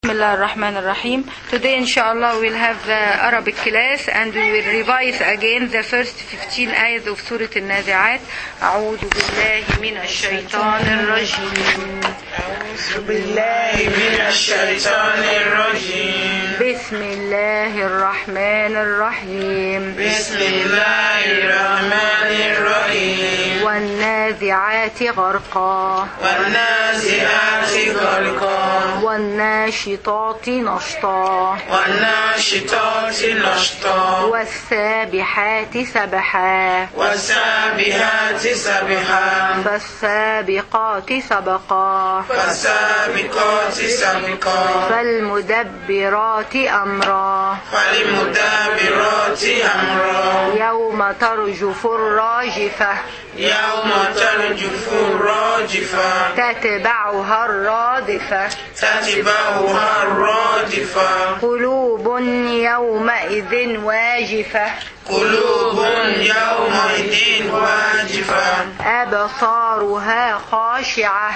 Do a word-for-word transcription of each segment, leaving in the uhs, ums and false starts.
Bismillah ar-Rahman ar-Rahim. Today inshallah we'll have the Arabic class and we will revise again the first fifteen ayahs of Surah Al-Nazi'at. أعوذ بالله من الشيطان الرجيم. أعوذ بالله من الشيطان الرجيم. بسم الله الرحمن الرحيم. بسم الله الرحمن الرحيم. والنازعات غرقا. والنازعات غرقا. والناشطات نشطا. والناشطات نشطا. والسابحات سبحا. والسابحات سبحا. فالسابقات سبقا. فالسابقات سبقا. فالمدبرات أمرا. فالمدبرات أمرا. يوم ترجف الراجفة. يوم ترجف الراجفة. تتبعها الرادفة. تتبعها الرادفة. قلوب يومئذ واجفة. قلوب يومئذ واجفة. أبصارها خاشعة.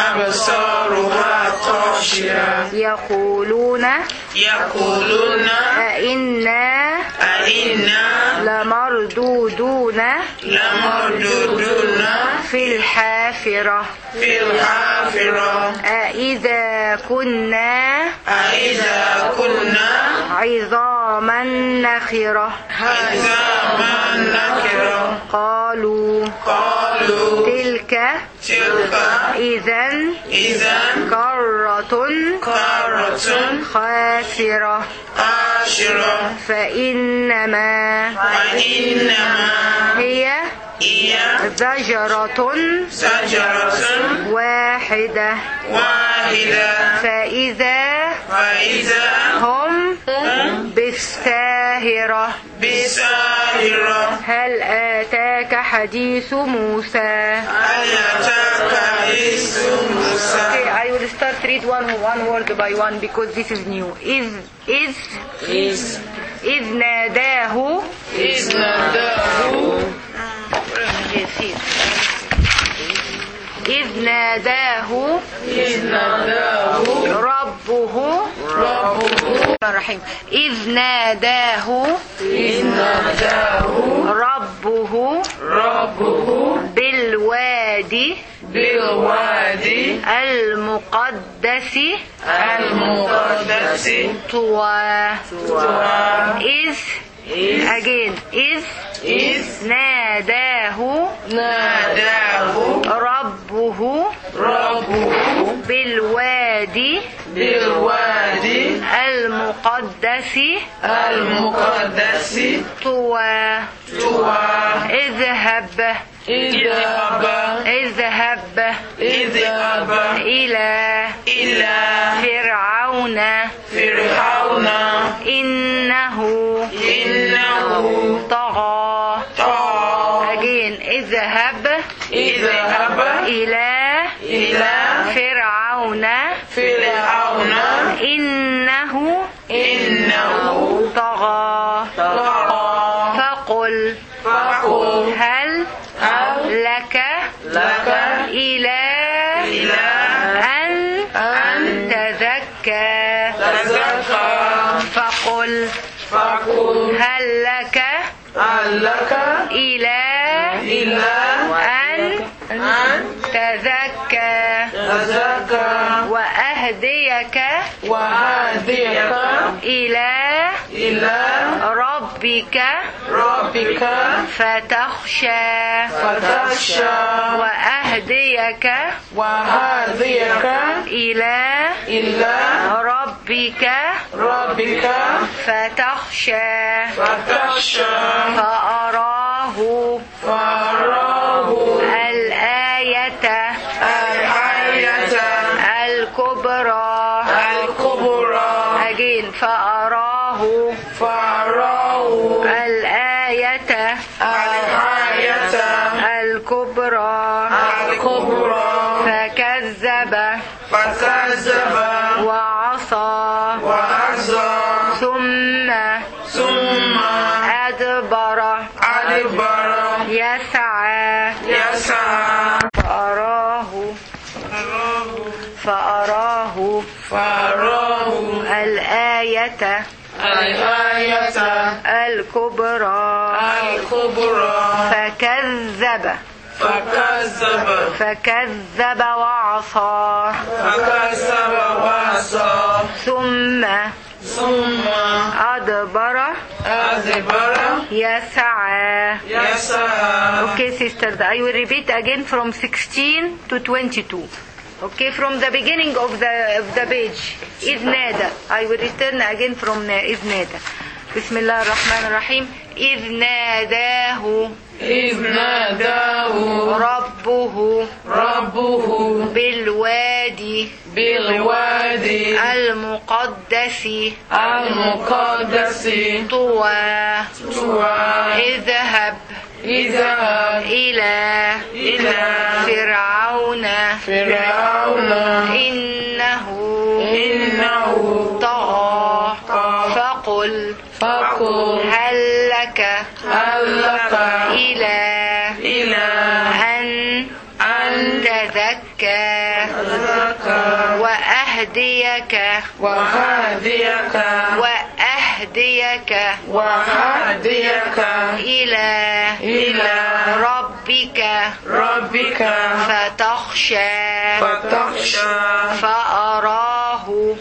أبصارها خاشعة. يقولون يقولون أئنا أئنا لمردودون لمردودون في الحافرة. في الحافرة. أإذا كنا أإذا كنا عظاما نخرة. عظاما نخرة. قالوا قالوا تلك تلك إذا إذا كرة كرة خاسرة. خاسرة. فإنما فإنما هي هي زجرة شجرة واحدة. واحدة. فإذا فإذا هم بالساهرة. بساهرة. هل آتاك حديث موسى. هل أتاك حديث موسى. Okay, I will start read one one word by one because this is new. إذ إذ إذ إذ ناداه إذ ناداه إذ ناداه إذ ناداه ربه ربه. الرحيم. إذ ناداه إذ ناداه ربه ربه بالوادي بالوادي المقدس المقدس طوى. طوى. إذ again إذ إذ ناداه ناداه ربه ربه بالوادي بالوادي المقدس المقدس طوى. طوى. اذهب اذهب اذهب اذهب إلى إلى فرعون فرعون إنه إنه طغى. طغى. again اذهب اذهب إلى إلى فرعون فرعون إنه إنه طغى. طغى. فقل فقل هل هل لك لك إلى إلى أن أن تزكى. تزكى. فقل فقل هل لك هل لك إلى إلى أن أن تزكى تزكى. وأهديك وهديك إلى إلى ربك ربك فتخشى. فتخشى. وأهديك وهديك إلى إلى ربك ربك فتخشى. فتخشى. فأراه فأراه الآية الآية الكبرى الكبرى. again فأراه فأراه الآية الآية الكبرى الكبرى. فكذب فكذب وعصى وعصى. ثم ثم أدبر أدبر يسعى. يسعى. فأراه فأراه فأراه الآية الآية الكبرى الكبرى فكذب فكذب فكذب وعصى فكذب وعصى ثم ثم أدبر أدبر يسعى. يسعى. Okay, sisters, I will repeat again from sixteen to twenty-two. Okay, from the beginning of the of the page. إذ نادى. I will return again from إذ نادى. بسم الله الرحمن الرحيم. إذ ناداه إذ ناداه ربه ربه بالوادي بالوادي المقدس المقدس طوى طوى اذهب اذهب إلى إلى فرعون فرعون إنه إنه طغى طغى فقل فقل هل لك هل لك إلى إلى أن أن تزكى تزكى وأهديك وهديك وأهديك وهديك إلى إلى ربك ربك فتخشى فتخشى فأراه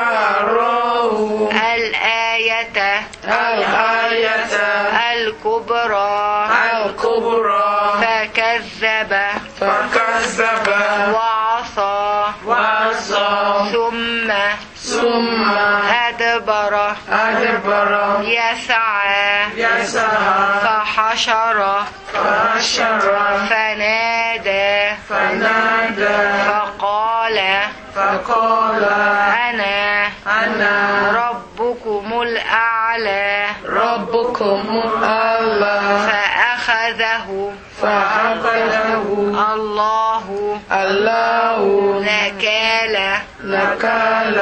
فأراه الآية الآية الكبرى الكبرى فكذب فكذب وعصى وعصى ثم ثم أدبر أدبر يسعى يسعى فحشر فحشر فنادى فنادى فقال فقال أنا أنا ربكم الأعلى ربكم الأعلى فأخذه فأخذه الله الله نكال نكال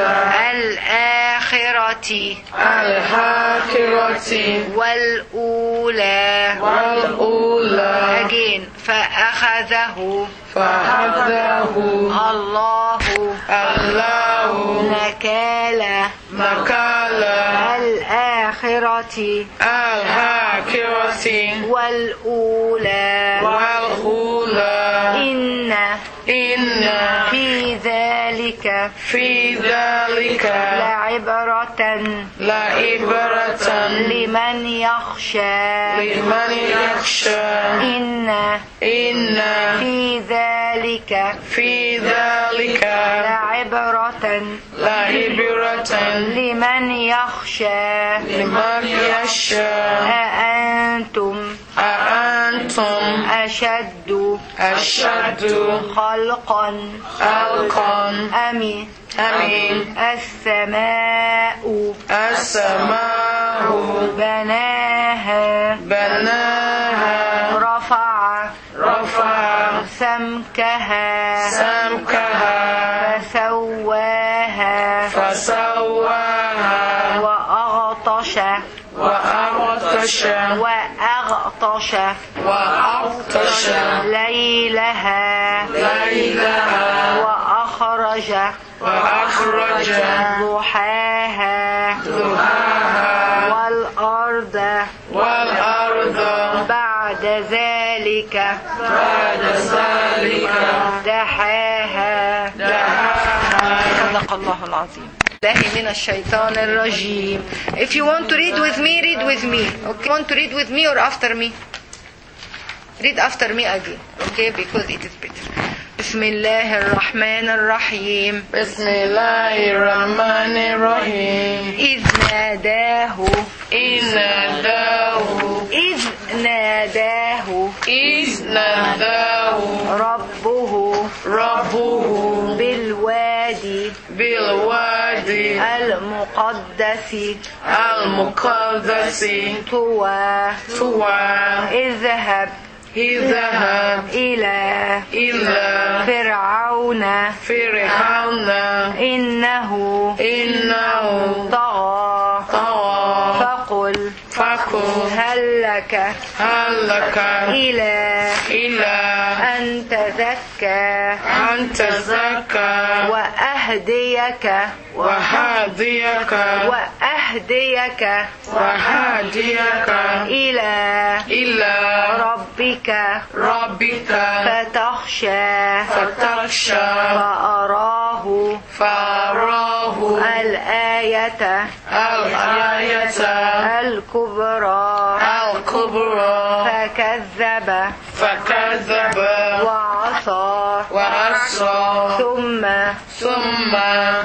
الآخرة الآخرة والأولى والأولى again فأخذه فأخذه الله الله نكال نكال الآخرة الآخرة والأولى والأولى إن إن في ذلك في ذلك لعبرة لعبرة لمن يخشى لمن يخشى إن إن في ذلك في ذلك لعبرة لعبرة لمن يخشى لمن يخشى أأنتم أأنتم أشد أشد خلقا خلقا أم أم السماء السماء بناها بناها رفع رفع سمكها سمكها فسواها فسواها وأغطش وأغطش وأغطش وأغطش ليلها ليلها وأخرج وأخرج ضحاها ضحاها والأرض والأرض بعد ذلك بعد ذلك دحاها دحاها. صدق الله العظيم. الله من الشيطان الرجيم. If you want to read with me, read with me. Okay, want to read with me or after me? Read after me again. Okay, because it is better. بسم الله الرحمن الرحيم. بسم الله الرحمن الرحيم. إذ ناداه إذ ناداه إذ ناداه إذ ناداه ربه ربه بالوادي بالوادي المقدس المقدس طوى طوى اذهب اذهب إلى إلى فرعون فرعون إنه إنه طغى طغى فقل فقل هل لك هل لك إلى إلى أن تزكى أن تزكى وأهديك وهديك وأهديك ويهديك وهديك إلى إلى ربك ربك فتخشى فتخشى فأراه فأراه الآية الآية الكبرى الكبرى فكذب فكذب وعصى وعصى ثم ثم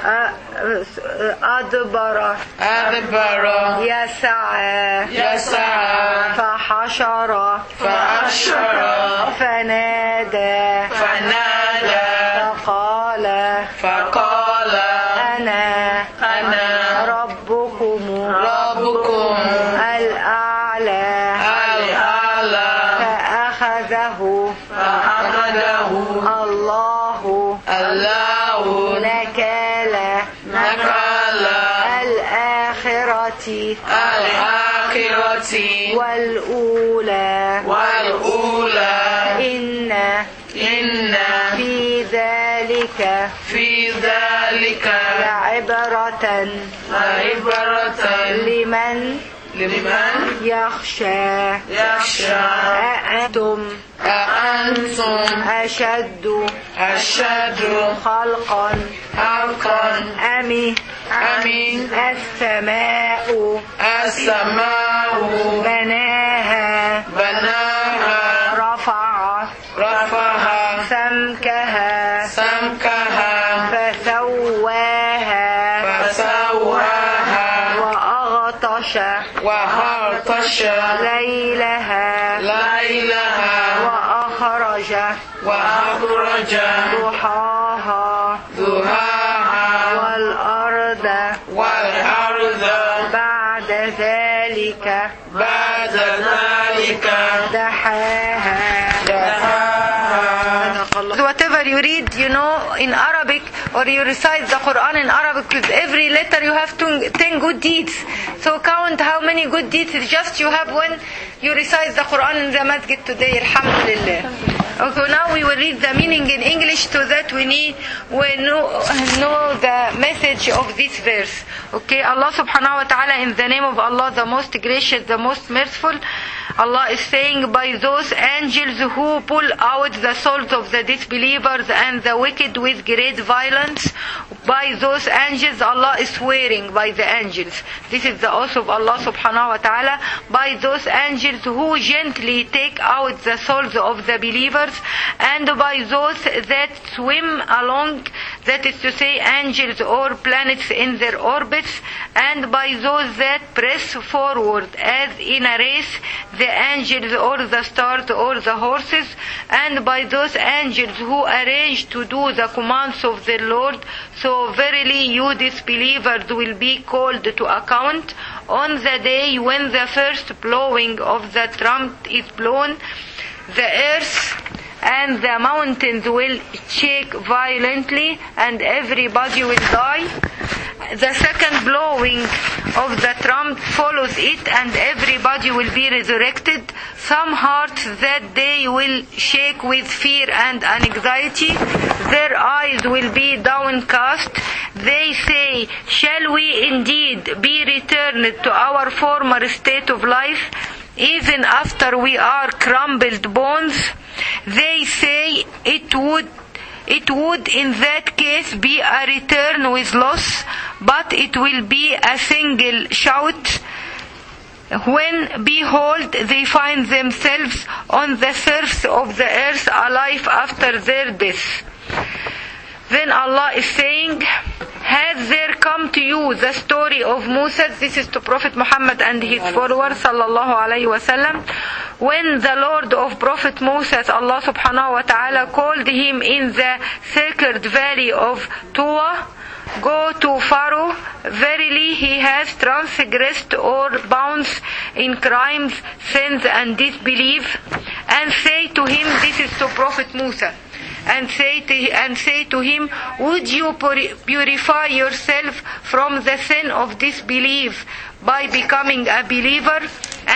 أدبر أدبر يسعى يسعى فحشر فحشر فنادى فنادى فقال فقال أنا أنا ربكم ربكم الأعلى الأعلى فأخذه فأخذه الله الله نكال نكال الآخرة الآخرة والأولى والأولى إن إن في ذلك في ذلك لعبرة عبرة لمن لمن يخشى يخشى أأنتم أأنتم أشد أشد خلقا خلقا أم أم السماء السماء بناها بناها رفع رفعها سمكها سمكها فسواها فسواها وأغطش وأغطش ليلها ليلها وأخرج وأخرج ضحاها ضحاها والأرض والأرض بعد ذلك بعد ذلك دحاها. دحاها. Whatever you read, you know, in Arabic, or you recite the Quran in Arabic, with every letter you have ten good deeds. So count how many good deeds just you have when you recite the Quran in the masjid today. Alhamdulillah. Okay, now we will read the meaning in English so that we need we know, know the message of this verse. Okay, Allah subhanahu wa ta'ala, in the name of Allah, the most gracious, the most merciful, Allah is saying, by those angels who pull out the souls of the disbelievers and the wicked with great violence, by those angels, Allah is swearing by the angels. This is the oath of Allah subhanahu wa ta'ala. By those angels who gently take out the souls of the believers, and by those that swim along, that is to say angels or planets in their orbits, and by those that press forward as in a race, the angels or the stars or the horses, and by those angels who arrange to do the commands of their Lord. So verily you disbelievers will be called to account on the day when the first blowing of the trumpet is blown. The earth and the mountains will shake violently, and everybody will die. The second blowing of the trumpet follows it, and everybody will be resurrected. Some hearts that day will shake with fear and anxiety. Their eyes will be downcast. They say, shall we indeed be returned to our former state of life, even after we are crumbled bones? They say it would It would in that case be a return with loss, but it will be a single shout when, behold, they find themselves on the surface of the earth alive after their death. Then Allah is saying, has there come to you the story of Musa? This is to Prophet Muhammad and his followers, sallallahu alayhi wasallam. When the Lord of Prophet Moses, Allah subhanahu wa ta'ala, called him in the sacred valley of Tuwa, go to Pharaoh, verily he has transgressed or bounds in crimes, sins and disbelief, and say to him, this is to Prophet Musa, and say to, and say to him, would you purify yourself from the sin of disbelief by becoming a believer?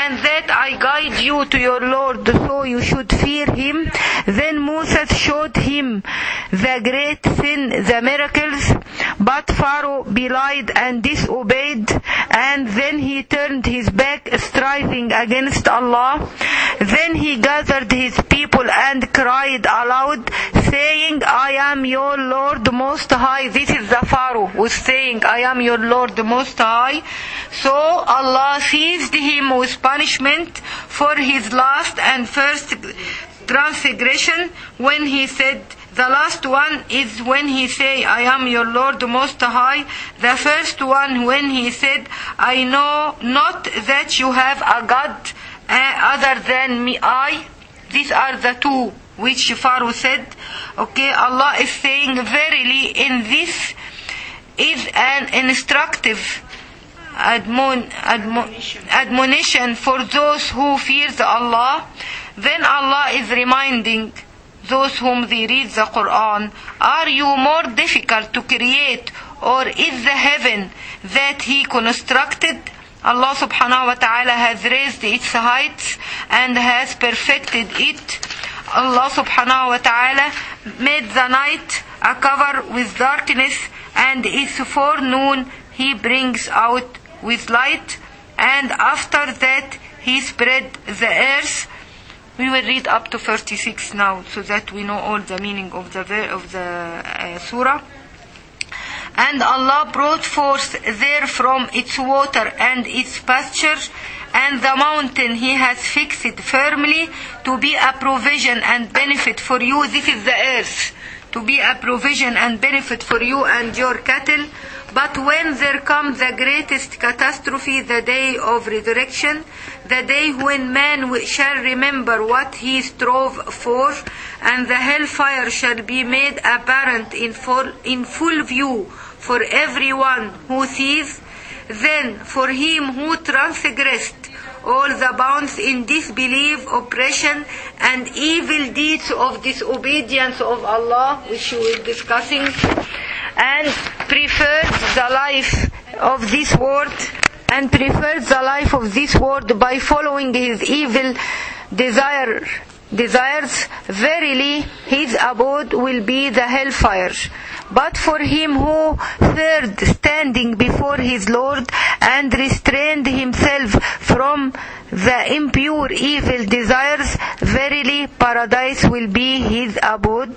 and that I guide you to your Lord so you should fear him. Then Moses showed him the great sin, the miracles, but Pharaoh belied and disobeyed, and then he turned his back, striving against Allah. Then he gathered his people and cried aloud, saying, I am your Lord Most High. This is the Pharaoh who is saying, I am your Lord Most High. So Allah seized him with punishment for his last and first transgression when he said, the last one is when he say, I am your Lord Most High. The first one when he said, I know not that you have a God uh, other than me, I. These are the two which Pharaoh said. Okay, Allah is saying, verily in this is an instructive admon, admon, admonition for those who fear Allah. Then Allah is reminding those whom they read the Quran, are you more difficult to create, or is the heaven that he constructed? Allah subhanahu wa ta'ala has raised its heights and has perfected it. Allah subhanahu wa ta'ala made the night a cover with darkness, and its forenoon he brings out with light, and after that he spread the earth. We will read up to thirty-six now, so that we know all the meaning of the of the uh, surah. And Allah brought forth there from its water and its pasture, and the mountain he has fixed firmly to be a provision and benefit for you. This is the earth, to be a provision and benefit for you and your cattle. But when there comes the greatest catastrophe, the day of resurrection, the day when man shall remember what he strove for, and the hellfire shall be made apparent in full, in full view for everyone who sees, then for him who transgressed all the bounds in disbelief, oppression, and evil deeds of disobedience of Allah, which we were discussing, and preferred the life of this world, and preferred the life of this world by following his evil desire, desires, verily his abode will be the hellfire. But for him who feared standing before his Lord and restrained himself from the impure evil desires, verily paradise will be his abode.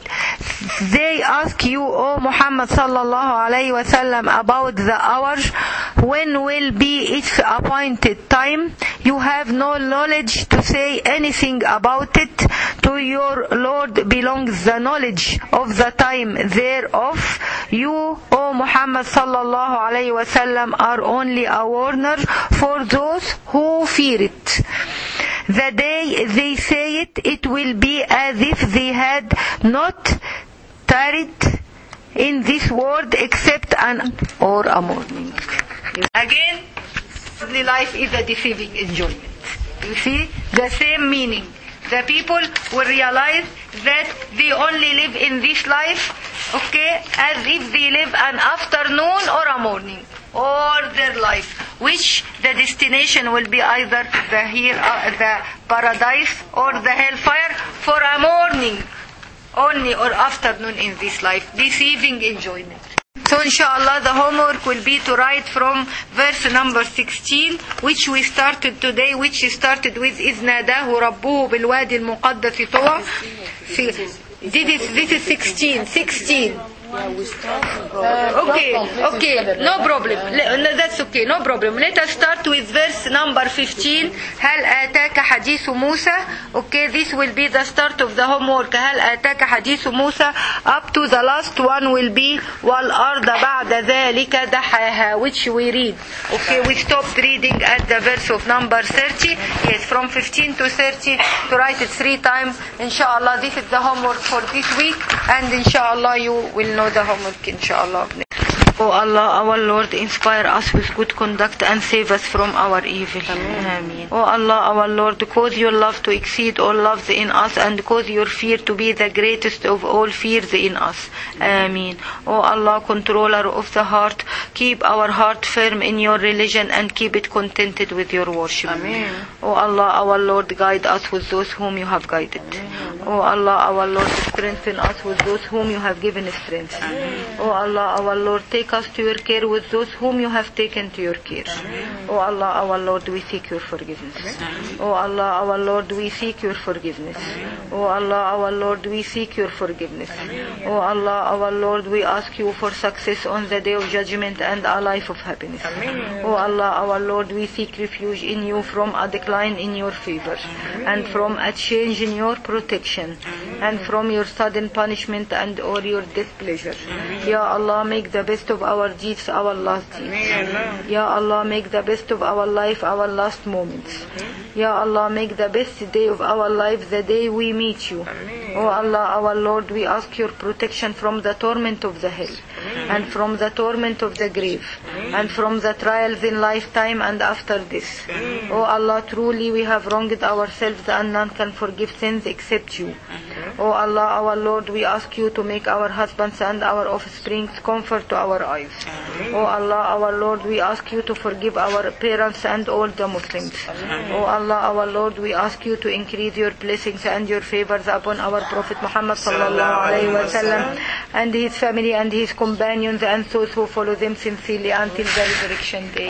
They ask you, O Muhammad sallallahu alayhi wasallam, about the hour, when will be its appointed time? You have no knowledge to say anything about it. To your Lord belongs the knowledge of the time thereof. You, O Muhammad sallallahu alayhi wasallam, are only a warner for those who fear it. The day they say it, it will be as if they had not tarried in this world except an or a morning. Again, the life is a deceiving enjoyment. You see, the same meaning. The people will realize that they only live in this life, okay, as if they live an afternoon or a morning, all their life, which the destination will be either the here, uh, the paradise or the hellfire for a morning only, or afternoon in this life. Deceiving enjoyment. So inshallah the homework will be to write from verse number sixteen, which we started today, which started with إِذْ نَادَاهُ رَبُّهُ بِالْوَادِ الْمُقَدَّسِ طُوًى. This is, this is sixteen, sixteen. Uh, okay, okay, no problem. That's okay, no problem. Let us start with verse number fifteen. هل آتاك حديث موسى. Okay, this will be the start of the homework. هل آتاك حديث موسى. Up to the last one will be والأرض بعد ذلك دحاها, which we read. Okay, we stopped reading at the verse of number thirty. Yes, from fifteen to thirty, to write it three times. Inshallah, this is the homework for this week, and inshallah you will know the homework inshallah. O Allah, our Lord, inspire us with good conduct and save us from our evil. Amen. O Allah, our Lord, cause your love to exceed all loves in us and cause your fear to be the greatest of all fears in us. Ameen. O Allah, controller of the heart, keep our heart firm in your religion and keep it contented with your worship. Amen. O Allah, our Lord, guide us with those whom you have guided. O Allah, our Lord, strengthen us with those whom you have given strength. O Allah, our Lord, take us to your care with those whom you have taken to your care. O Allah, our Lord, we seek your forgiveness. O Allah, our Lord, we seek your forgiveness. O Allah, our Lord, we seek your forgiveness. O Allah, our Lord, we ask you for success on the day of judgment and a life of happiness. O Allah, our Lord, we seek refuge in you from a decline in your favor and from a change in your protection and from your sudden punishment and or your displeasure. Ya Allah, make the best of our deeds our last deeds. Ya Allah, make the best of our life our last moments. Ya Allah, make the best day of our life the day we meet you. O Allah, our Lord, we ask your protection from the torment of the hell and from the torment of the grave and from the trials in lifetime and after this. O Allah, truly we have wronged ourselves and none can forgive sins except you. O Allah, our Lord, we ask you to make our husbands and our offspring comfort to our eyes. O Allah, our Lord, we ask you to forgive our parents and all the Muslims. O Allah, our Lord, we ask you to increase your blessings and your favors upon our Prophet Muhammad sallallahu alaihi wasallam and his family and his companions and those who follow them sincerely until the resurrection day.